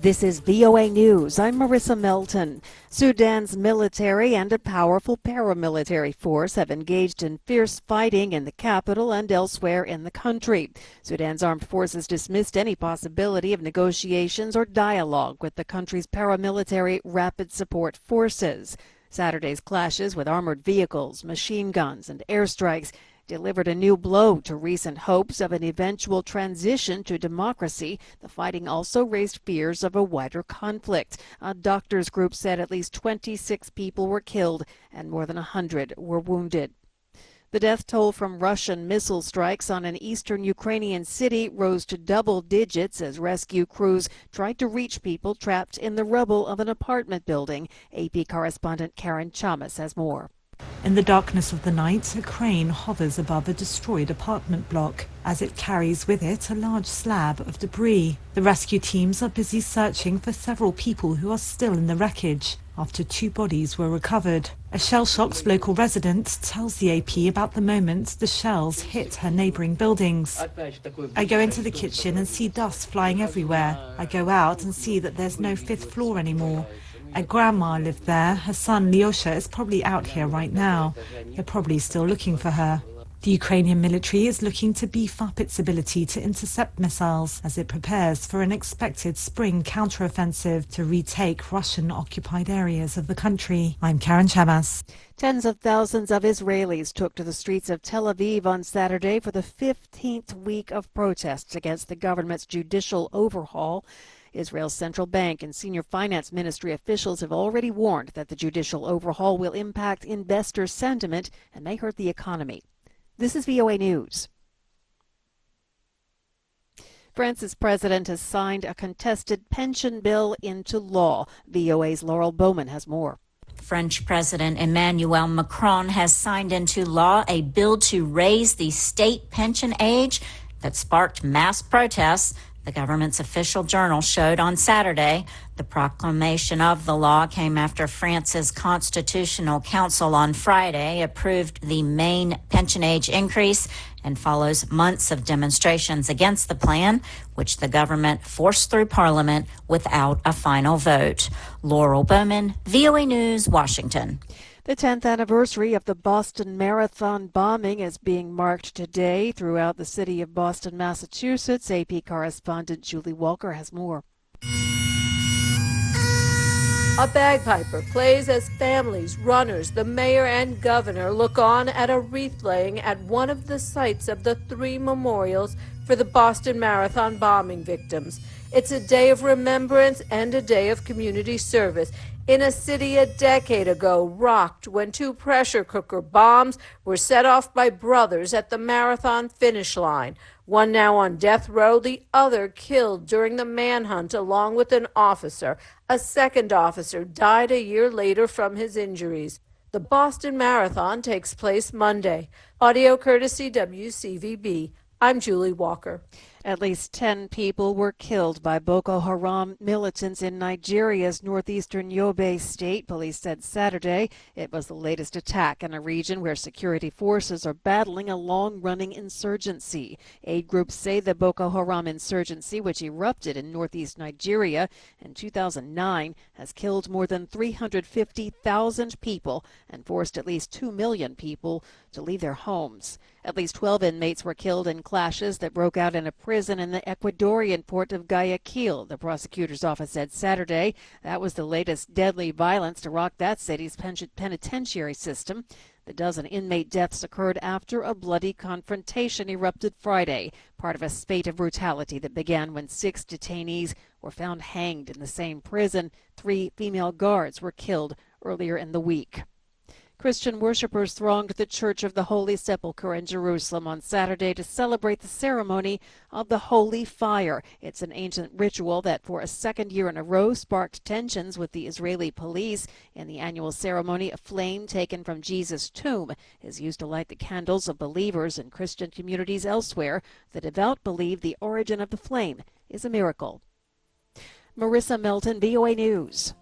This is VOA News. I'm Marissa Melton. Sudan's military and a powerful paramilitary force have engaged in fierce fighting in the capital and elsewhere in the country. Sudan's armed forces dismissed any possibility of negotiations or dialogue with the country's paramilitary rapid support forces. Saturday's clashes with armored vehicles, machine guns, and airstrikes delivered a new blow to recent hopes of an eventual transition to democracy. The fighting also raised fears of a wider conflict. A doctors group said at least 26 people were killed and more than 100 were wounded. The death toll from Russian missile strikes on an eastern Ukrainian city rose to double digits as rescue crews tried to reach people trapped in the rubble of an apartment building. AP correspondent Karen Chamas has more. In the darkness of the night, a crane hovers above a destroyed apartment block as it carries with it a large slab of debris. The rescue teams are busy searching for several people who are still in the wreckage after 2 bodies were recovered. A shell-shocked local resident tells the AP about the moment the shells hit her neighboring buildings. I go into the kitchen and see dust flying everywhere. I go out and see that there's no 5th floor anymore. A grandma lived there. Her son, Lyosha, is probably out here right now. They're probably still looking for her. The Ukrainian military is looking to beef up its ability to intercept missiles as it prepares for an expected spring counteroffensive to retake Russian-occupied areas of the country. I'm Karen Chamas. Tens of thousands of Israelis took to the streets of Tel Aviv on Saturday for the 15th week of protests against the government's judicial overhaul. Israel's central bank and senior finance ministry officials have already warned that the judicial overhaul will impact investor sentiment and may hurt the economy. This is VOA News. France's president has signed a contested pension bill into law. VOA's Laurel Bowman has more. French President Emmanuel Macron has signed into law a bill to raise the state pension age that sparked mass protests. The government's official journal showed on Saturday. The proclamation of the law came after France's Constitutional Council on Friday approved the main pension age increase and follows months of demonstrations against the plan, which the government forced through Parliament without a final vote. Laurel Bowman, VOA News, Washington. The 10th anniversary of the Boston Marathon bombing is being marked today throughout the city of Boston, Massachusetts. AP correspondent Julie Walker has more. A bagpiper plays as families, runners, the mayor and governor look on at a wreath laying at one of the sites of the 3 memorials for the Boston Marathon bombing victims. It's a day of remembrance and a day of community service in a city a decade ago rocked when 2 pressure cooker bombs were set off by brothers at the marathon finish line. One now on death row, the other killed during the manhunt along with an officer. A second officer died a year later from his injuries. The Boston Marathon takes place Monday. Audio courtesy WCVB. I'm Julie Walker. At least 10 people were killed by Boko Haram militants in Nigeria's northeastern Yobe state, police said Saturday. It was the latest attack in a region where security forces are battling a long-running insurgency. Aid groups say the Boko Haram insurgency, which erupted in northeast Nigeria in 2009, has killed more than 350,000 people and forced at least 2 million people to leave their homes. At least 12 inmates were killed in clashes that broke out in a prison in the Ecuadorian port of Guayaquil, the prosecutor's office said Saturday. That was the latest deadly violence to rock that city's penitentiary system. The dozen inmate deaths occurred after a bloody confrontation erupted Friday, part of a spate of brutality that began when 6 detainees were found hanged in the same prison. 3 female guards were killed earlier in the week. Christian worshippers thronged the Church of the Holy Sepulchre in Jerusalem on Saturday to celebrate the ceremony of the Holy Fire. It's an ancient ritual that for a second year in a row sparked tensions with the Israeli police. In the annual ceremony, a flame taken from Jesus' tomb is used to light the candles of believers in Christian communities elsewhere. The devout believe the origin of the flame is a miracle. Marissa Melton, VOA News.